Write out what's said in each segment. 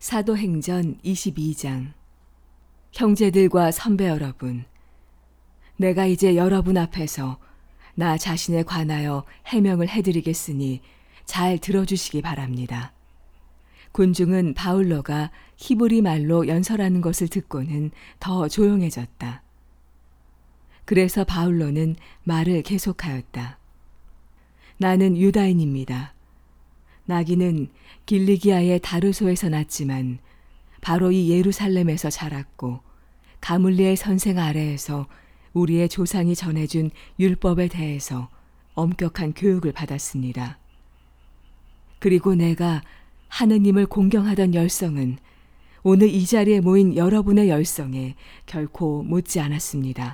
사도행전 22장. 형제들과 선배 여러분, 내가 이제 여러분 앞에서 나 자신에 관하여 해명을 해드리겠으니 잘 들어주시기 바랍니다. 군중은 바울로가 히브리 말로 연설하는 것을 듣고는 더 조용해졌다. 그래서 바울로는 말을 계속하였다. 나는 유다인입니다. 나기는 길리기아의 다르소에서 났지만 바로 이 예루살렘에서 자랐고 가물리엘 선생 아래에서 우리의 조상이 전해준 율법에 대해서 엄격한 교육을 받았습니다. 그리고 내가 하느님을 공경하던 열성은 오늘 이 자리에 모인 여러분의 열성에 결코 못지 않았습니다.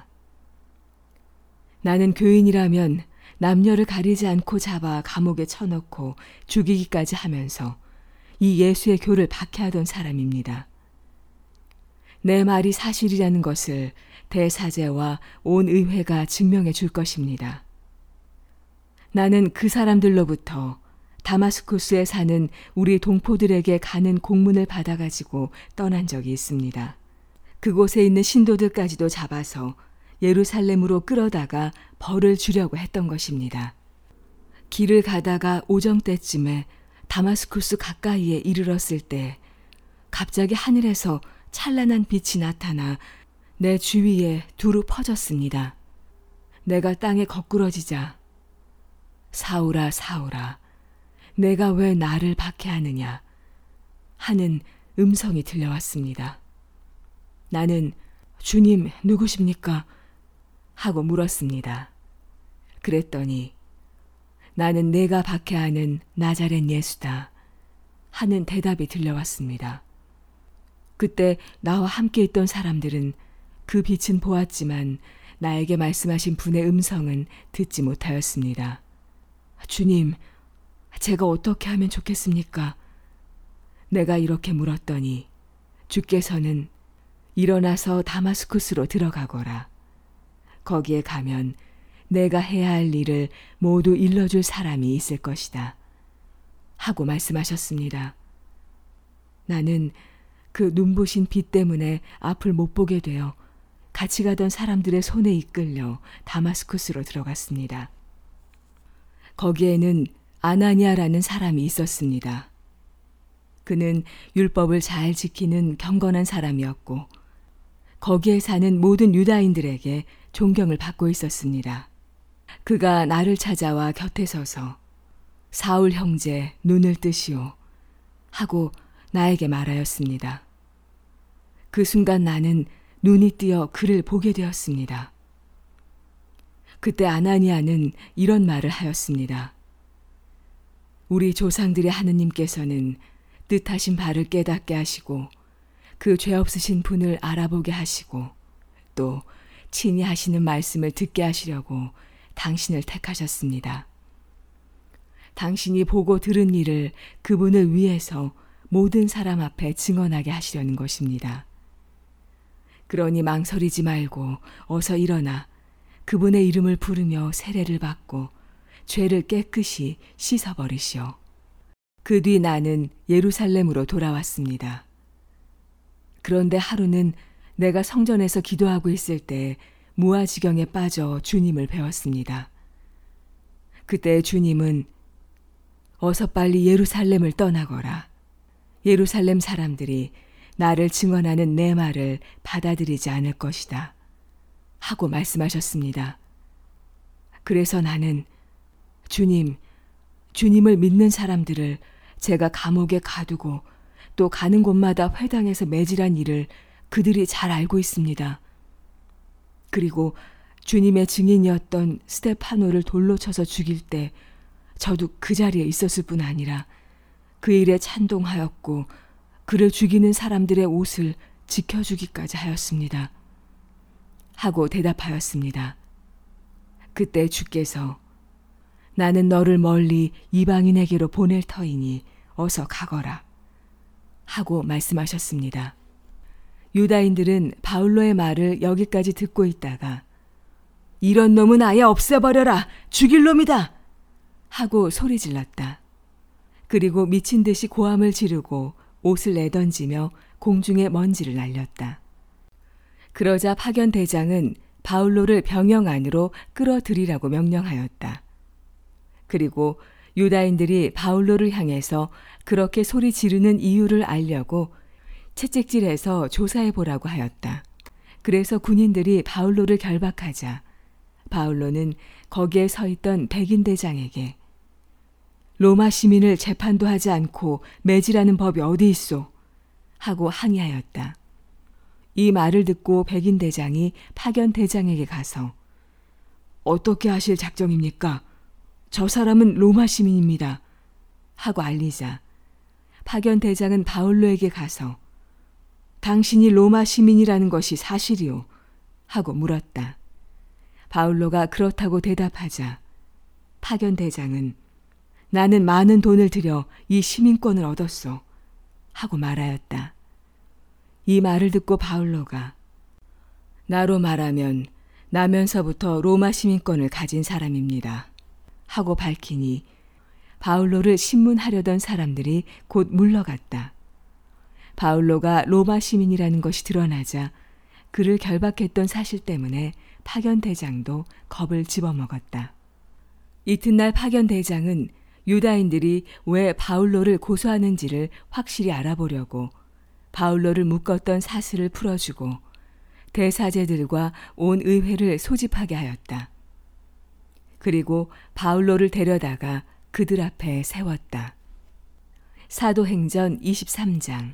나는 교인이라면 남녀를 가리지 않고 잡아 감옥에 쳐넣고 죽이기까지 하면서 이 예수의 교를 박해하던 사람입니다. 내 말이 사실이라는 것을 대사제와 온 의회가 증명해 줄 것입니다. 나는 그 사람들로부터 다마스쿠스에 사는 우리 동포들에게 가는 공문을 받아가지고 떠난 적이 있습니다. 그곳에 있는 신도들까지도 잡아서 예루살렘으로 끌어다가 벌을 주려고 했던 것입니다. 길을 가다가 오정 때쯤에 다마스쿠스 가까이에 이르렀을 때 갑자기 하늘에서 찬란한 빛이 나타나 내 주위에 두루 퍼졌습니다. 내가 땅에 거꾸러지자 사울아 사울아 내가 왜 나를 박해하느냐 하는 음성이 들려왔습니다. 나는 주님 누구십니까? 하고 물었습니다. 그랬더니 나는 내가 박해하는 나자렛 예수다 하는 대답이 들려왔습니다. 그때 나와 함께 있던 사람들은 그 빛은 보았지만 나에게 말씀하신 분의 음성은 듣지 못하였습니다. 주님, 제가 어떻게 하면 좋겠습니까? 내가 이렇게 물었더니 주께서는 일어나서 다마스쿠스로 들어가거라. 거기에 가면 내가 해야 할 일을 모두 일러줄 사람이 있을 것이다. 하고 말씀하셨습니다. 나는 그 눈부신 빛 때문에 앞을 못 보게 되어 같이 가던 사람들의 손에 이끌려 다마스쿠스로 들어갔습니다. 거기에는 아나니아라는 사람이 있었습니다. 그는 율법을 잘 지키는 경건한 사람이었고 거기에 사는 모든 유다인들에게 존경을 받고 있었습니다. 그가 나를 찾아와 곁에 서서 사울 형제 눈을 뜨시오 하고 나에게 말하였습니다. 그 순간 나는 눈이 띄어 그를 보게 되었습니다. 그때 아나니아는 이런 말을 하였습니다. 우리 조상들의 하느님께서는 뜻하신 바를 깨닫게 하시고 그 죄 없으신 분을 알아보게 하시고 또 친히 하시는 말씀을 듣게 하시려고 당신을 택하셨습니다. 당신이 보고 들은 일을 그분을 위해서 모든 사람 앞에 증언하게 하시려는 것입니다. 그러니 망설이지 말고 어서 일어나 그분의 이름을 부르며 세례를 받고 죄를 깨끗이 씻어버리시오. 그 뒤 나는 예루살렘으로 돌아왔습니다. 그런데 하루는 내가 성전에서 기도하고 있을 때 무아지경에 빠져 주님을 배웠습니다. 그때 주님은 어서 빨리 예루살렘을 떠나거라. 예루살렘 사람들이 나를 증언하는 내 말을 받아들이지 않을 것이다. 하고 말씀하셨습니다. 그래서 나는 주님을 믿는 사람들을 제가 감옥에 가두고 또 가는 곳마다 회당에서 매질한 일을 그들이 잘 알고 있습니다. 그리고 주님의 증인이었던 스데파노를 돌로 쳐서 죽일 때 저도 그 자리에 있었을 뿐 아니라 그 일에 찬동하였고 그를 죽이는 사람들의 옷을 지켜주기까지 하였습니다. 하고 대답하였습니다. 그때 주께서 나는 너를 멀리 이방인에게로 보낼 터이니 어서 가거라. 하고 말씀하셨습니다. 유다인들은 바울로의 말을 여기까지 듣고 있다가 이런 놈은 아예 없애버려라! 죽일 놈이다! 하고 소리질렀다. 그리고 미친 듯이 고함을 지르고 옷을 내던지며 공중에 먼지를 날렸다. 그러자 파견 대장은 바울로를 병영 안으로 끌어들이라고 명령하였다. 그리고 유다인들이 바울로를 향해서 그렇게 소리 지르는 이유를 알려고 채찍질해서 조사해 보라고 하였다. 그래서 군인들이 바울로를 결박하자 바울로는 거기에 서 있던 백인 대장에게 로마 시민을 재판도 하지 않고 매질하는 법이 어디 있소? 하고 항의하였다. 이 말을 듣고 백인 대장이 파견 대장에게 가서 어떻게 하실 작정입니까? 저 사람은 로마 시민입니다. 하고 알리자 파견 대장은 바울로에게 가서 당신이 로마 시민이라는 것이 사실이오? 하고 물었다. 바울로가 그렇다고 대답하자 파견 대장은 나는 많은 돈을 들여 이 시민권을 얻었소. 하고 말하였다. 이 말을 듣고 바울로가 나로 말하면 나면서부터 로마 시민권을 가진 사람입니다. 하고 밝히니 바울로를 신문하려던 사람들이 곧 물러갔다. 바울로가 로마 시민이라는 것이 드러나자 그를 결박했던 사실 때문에 파견 대장도 겁을 집어먹었다. 이튿날 파견 대장은 유다인들이 왜 바울로를 고소하는지를 확실히 알아보려고 바울로를 묶었던 사슬을 풀어주고 대사제들과 온 의회를 소집하게 하였다. 그리고 바울로를 데려다가 그들 앞에 세웠다. 사도행전 23장.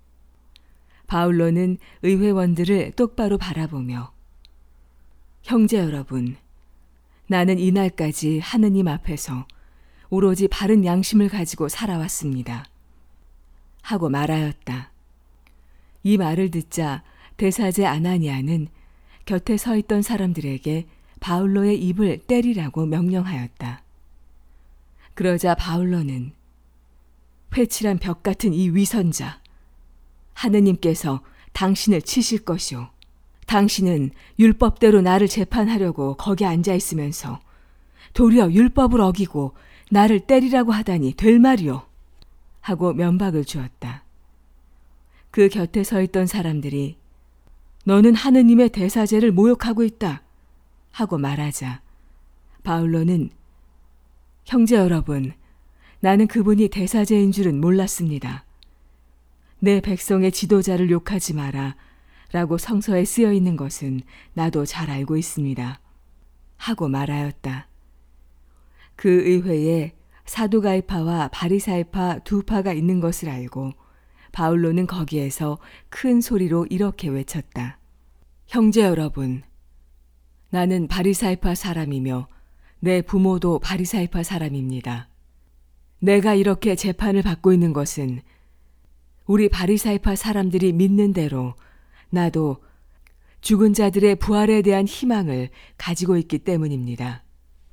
바울로는 의회원들을 똑바로 바라보며 형제 여러분, 나는 이날까지 하느님 앞에서 오로지 바른 양심을 가지고 살아왔습니다. 하고 말하였다. 이 말을 듣자 대사제 아나니아는 곁에 서 있던 사람들에게 바울로의 입을 때리라고 명령하였다. 그러자 바울로는 회칠한 벽 같은 이 위선자, 하느님께서 당신을 치실 것이오. 당신은 율법대로 나를 재판하려고 거기 앉아 있으면서 도리어 율법을 어기고 나를 때리라고 하다니 될 말이오. 하고 면박을 주었다. 그 곁에 서 있던 사람들이 너는 하느님의 대사제를 모욕하고 있다. 하고 말하자 바울로는 형제 여러분, 나는 그분이 대사제인 줄은 몰랐습니다. 내 백성의 지도자를 욕하지 마라 라고 성서에 쓰여 있는 것은 나도 잘 알고 있습니다. 하고 말하였다. 그 의회에 사두가이파와 바리사이파 두 파가 있는 것을 알고 바울로는 거기에서 큰 소리로 이렇게 외쳤다. 형제 여러분, 나는 바리사이파 사람이며 내 부모도 바리사이파 사람입니다. 내가 이렇게 재판을 받고 있는 것은 우리 바리사이파 사람들이 믿는 대로 나도 죽은 자들의 부활에 대한 희망을 가지고 있기 때문입니다.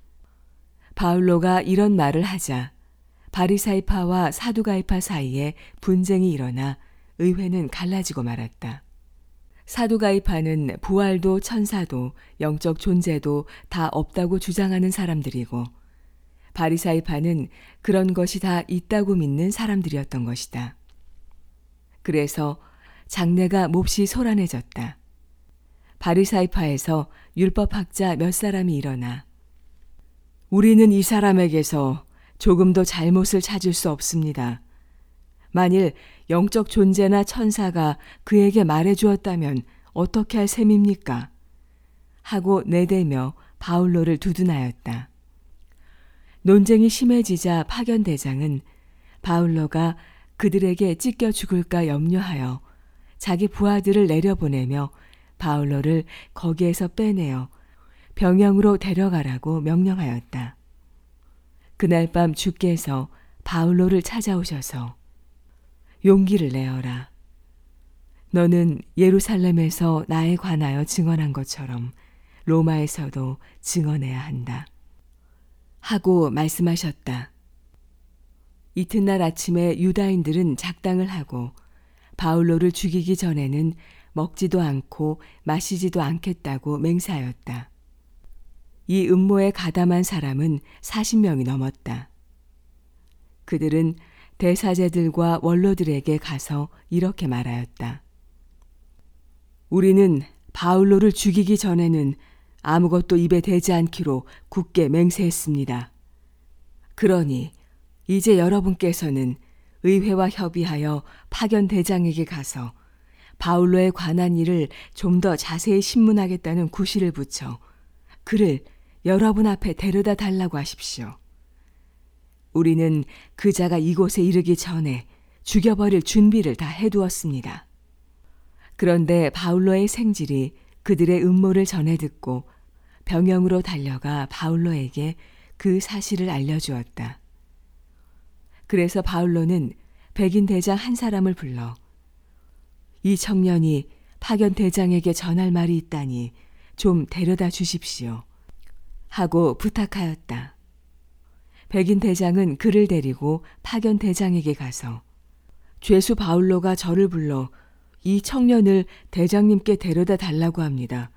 바울로가 이런 말을 하자 바리사이파와 사두가이파 사이에 분쟁이 일어나 의회는 갈라지고 말았다. 사두가이파는 부활도 천사도 영적 존재도 다 없다고 주장하는 사람들이고 바리사이파는 그런 것이 다 있다고 믿는 사람들이었던 것이다. 그래서 장내가 몹시 소란해졌다. 바리사이파에서 율법학자 몇 사람이 일어나 우리는 이 사람에게서 조금도 잘못을 찾을 수 없습니다. 만일 영적 존재나 천사가 그에게 말해주었다면 어떻게 할 셈입니까? 하고 내대며 바울로를 두둔하였다. 논쟁이 심해지자 파견 대장은 바울로가 그들에게 찢겨 죽을까 염려하여 자기 부하들을 내려보내며 바울로를 거기에서 빼내어 병영으로 데려가라고 명령하였다. 그날 밤 주께서 바울로를 찾아오셔서 용기를 내어라. 너는 예루살렘에서 나에 관하여 증언한 것처럼 로마에서도 증언해야 한다. 하고 말씀하셨다. 이튿날 아침에 유다인들은 작당을 하고 바울로를 죽이기 전에는 먹지도 않고 마시지도 않겠다고 맹세하였다. 이 음모에 가담한 사람은 40명이 넘었다. 그들은 대사제들과 원로들에게 가서 이렇게 말하였다. 우리는 바울로를 죽이기 전에는 아무것도 입에 대지 않기로 굳게 맹세했습니다. 그러니 이제 여러분께서는 의회와 협의하여 파견대장에게 가서 바울로에 관한 일을 좀 더 자세히 신문하겠다는 구실을 붙여 그를 여러분 앞에 데려다 달라고 하십시오. 우리는 그 자가 이곳에 이르기 전에 죽여버릴 준비를 다 해두었습니다. 그런데 바울로의 생질이 그들의 음모를 전해 듣고 병영으로 달려가 바울로에게 그 사실을 알려주었다. 그래서 바울로는 백인 대장 한 사람을 불러 이 청년이 파견 대장에게 전할 말이 있다니 좀 데려다 주십시오 하고 부탁하였다. 백인 대장은 그를 데리고 파견 대장에게 가서 죄수 바울로가 저를 불러 이 청년을 대장님께 데려다 달라고 합니다.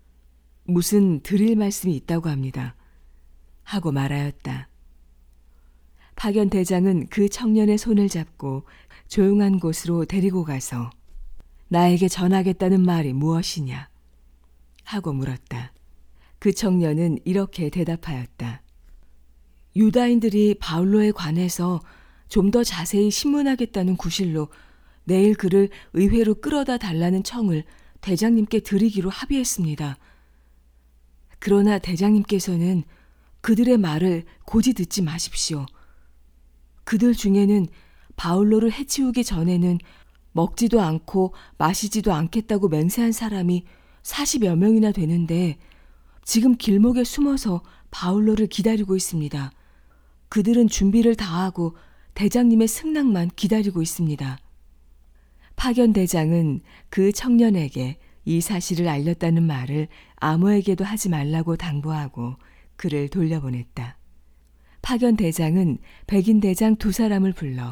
무슨 드릴 말씀이 있다고 합니다. 하고 말하였다. 파견 대장은 그 청년의 손을 잡고 조용한 곳으로 데리고 가서 나에게 전하겠다는 말이 무엇이냐? 하고 물었다. 그 청년은 이렇게 대답하였다. 유다인들이 바울로에 관해서 좀 더 자세히 신문하겠다는 구실로 내일 그를 의회로 끌어다 달라는 청을 대장님께 드리기로 합의했습니다. 그러나 대장님께서는 그들의 말을 고지 듣지 마십시오. 그들 중에는 바울로를 해치우기 전에는 먹지도 않고 마시지도 않겠다고 맹세한 사람이 40여 명이나 되는데 지금 길목에 숨어서 바울로를 기다리고 있습니다. 그들은 준비를 다하고 대장님의 승낙만 기다리고 있습니다. 파견 대장은 그 청년에게 이 사실을 알렸다는 말을 아무에게도 하지 말라고 당부하고 그를 돌려보냈다. 파견 대장은 백인 대장 2사람을 불러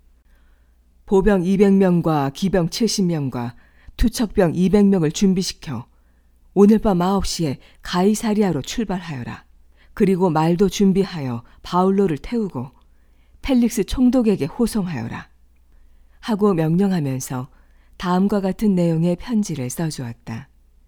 보병 200명과 기병 70명과 투척병 200명을 준비시켜 오늘 밤 9시에 가이사리아로 출발하여라. 그리고 말도 준비하여 바울로를 태우고 펠릭스 총독에게 호송하여라. 하고 명령하면서 다음과 같은 내용의 편지를 써주었다.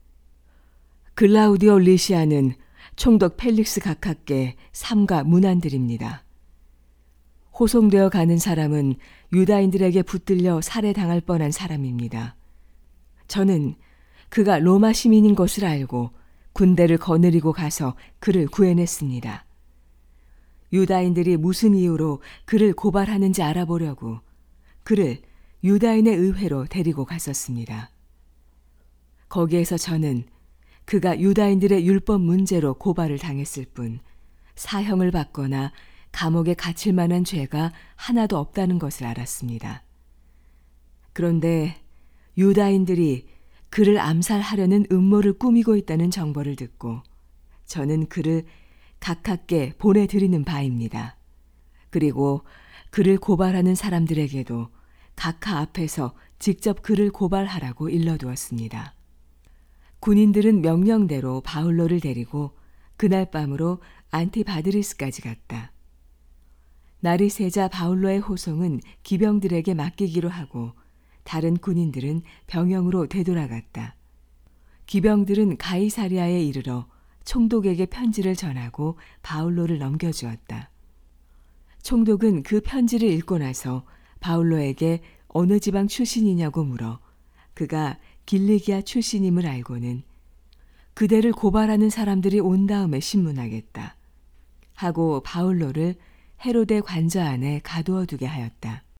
글라우디오 리시아는 총독 펠릭스 각하께 삼가 문안드립니다. 호송되어 가는 사람은 유다인들에게 붙들려 살해당할 뻔한 사람입니다. 저는 그가 로마 시민인 것을 알고 군대를 거느리고 가서 그를 구해냈습니다. 유다인들이 무슨 이유로 그를 고발하는지 알아보려고 그를 유다인의 의회로 데리고 갔었습니다. 거기에서 저는 그가 유다인들의 율법 문제로 고발을 당했을 뿐 사형을 받거나 감옥에 갇힐 만한 죄가 하나도 없다는 것을 알았습니다. 그런데 유다인들이 그를 암살하려는 음모를 꾸미고 있다는 정보를 듣고 저는 그를 각하께 보내드리는 바입니다. 그리고 그를 고발하는 사람들에게도 각하 앞에서 직접 그를 고발하라고 일러두었습니다. 군인들은 명령대로 바울로를 데리고 그날 밤으로 안티바드리스까지 갔다. 날이 새자 바울로의 호송은 기병들에게 맡기기로 하고 다른 군인들은 병영으로 되돌아갔다. 기병들은 가이사리아에 이르러 총독에게 편지를 전하고 바울로를 넘겨주었다. 총독은 그 편지를 읽고 나서 바울로에게 어느 지방 출신이냐고 물어 그가 길리기아 출신임을 알고는 그대를 고발하는 사람들이 온 다음에 신문하겠다 하고 바울로를 헤로데 관저 안에 가두어 두게 하였다.